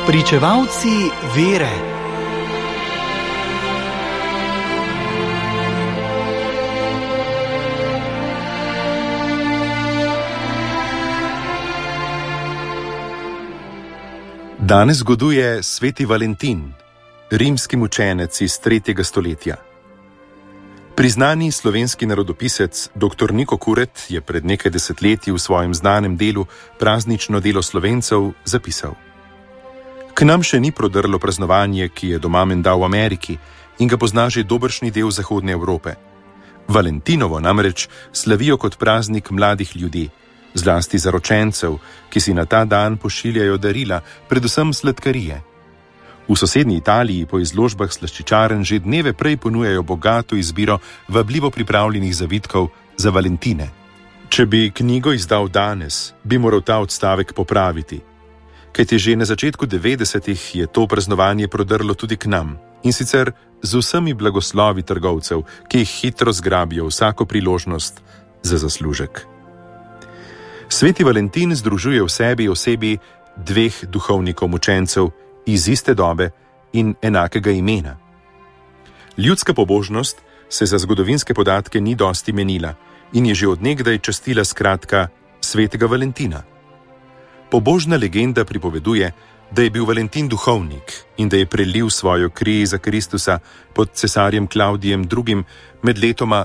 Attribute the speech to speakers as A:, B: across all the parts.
A: Pričevalci vere.
B: Danes zgoduje sveti Valentin, rimski mučenec iz 3. stoletja. Priznani slovenski narodopisec dr. Niko Kuret je pred nekaj desetletji v svojem znanem delu Praznično delo Slovencev zapisal: K nam še ni prodrlo praznovanje, ki je doma menda v Ameriki in ga pozna že dobršni del Zahodne Evrope. Valentinovo namreč slavijo kot praznik mladih ljudi, zlasti zaročencev, ki si na ta dan pošiljajo darila, predvsem sladkarije. V sosednji Italiji po izložbah slaščičarn že dneve prej ponujajo bogato izbiro vabljivo pripravljenih zavitkov za Valentine. Če bi knjigo izdal danes, bi moral ta odstavek popraviti. Kajti že na začetku 90-ih je to praznovanje prodrlo tudi k nam, in sicer z vsemi blagoslovi trgovcev, ki jih hitro zgrabijo vsako priložnost za zaslužek. Sveti Valentin združuje v sebi osebi dveh duhovnikov mučencev iz iste dobe in enakega imena. Ljudska pobožnost se za zgodovinske podatke ni dosti menila in je že od nekdaj častila skratka svetega Valentina. Pobožna legenda pripoveduje, da je bil Valentin duhovnik in da je prelil svojo kri za Kristusa pod cesarjem Klavdijem II. Med letoma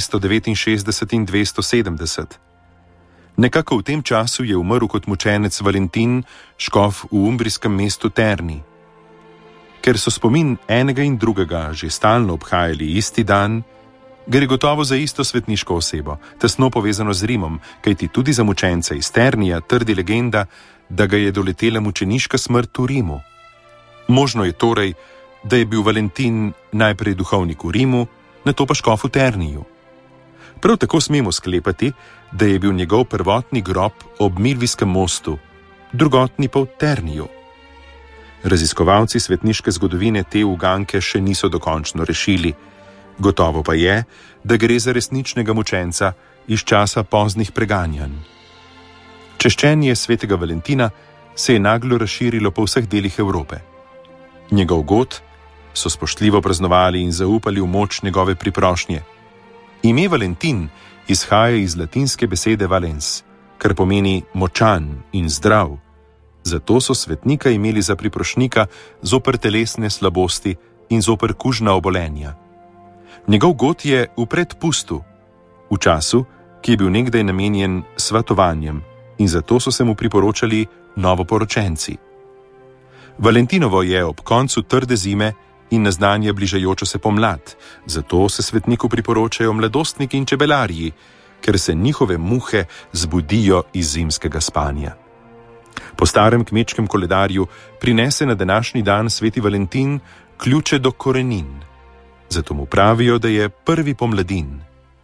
B: 269 in 270. Nekako v tem času je umrl kot mučenec Valentin, škof v umbrijskem mestu Terni. Ker so spomin enega in drugega že stalno obhajali isti dan, gre gotovo za isto svetniško osebo, tesno povezano z Rimom, kajti tudi za mučenca iz Ternija trdi legenda, da ga je doletela mučeniška smrt v Rimu. Možno je torej, da je bil Valentin najprej duhovnik v Rimu, nato pa škof v Terniju. Prav tako smemo sklepati, da je bil njegov prvotni grob ob Milvijskem mostu, drugotni pa v Terniju. Raziskovalci svetniške zgodovine te uganke še niso dokončno rešili. Gotovo pa je, da gre za resničnega mučenca iz časa poznih preganjanj. Češčenje svetega Valentina se je naglo razširilo po vseh delih Evrope. Njegov god so spoštljivo praznovali in zaupali v moč njegove priprošnje. Ime Valentin izhaja iz latinske besede valens, kar pomeni močan in zdrav. Zato so svetnika imeli za priprošnika zoper telesne slabosti in zoper kužna obolenja. Njegov god je v predpustu, v času, ki je bil nekdaj namenjen svatovanjem, in zato so se mu priporočali novoporočenci. Valentinovo je ob koncu trde zime in naznanja bližajočo se pomlad, zato se svetniku priporočajo mladostniki in čebelarji, ker se njihove muhe zbudijo iz zimskega spanja. Po starem kmečkem koledarju prinese na današnji dan sveti Valentin ključe do korenin, zato mu pravijo, da je prvi pomladin.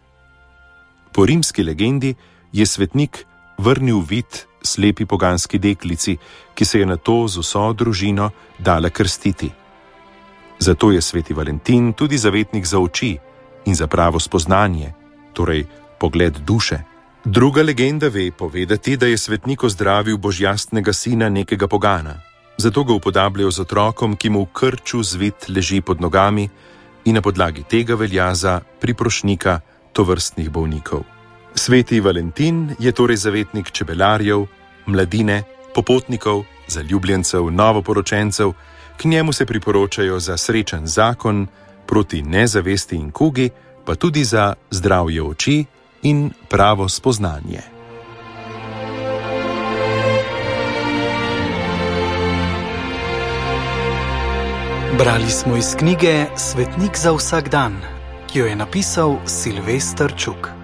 B: Po rimski legendi je svetnik vrnil vid slepi poganski deklici, ki se je nato z vso družino dala krstiti. Zato je sveti Valentin tudi zavetnik za oči in za pravo spoznanje, torej pogled duše. Druga legenda ve povedati, da je svetnik ozdravil božjastnega sina nekega pogana. Zato ga upodabljajo z otrokom, ki mu v krču zvit leži pod nogami, in na podlagi tega velja za priprošnika tovrstnih bolnikov. Sveti Valentin je torej zavetnik čebelarjev, mladine, popotnikov, zaljubljencev, novoporočencev, k njemu se priporočajo za srečen zakon, proti nezavesti in kugi, pa tudi za zdravje oči in pravo spoznanje.
A: Brali smo iz knjige Svetnik za vsak dan, ki jo je napisal Silvester Čuk.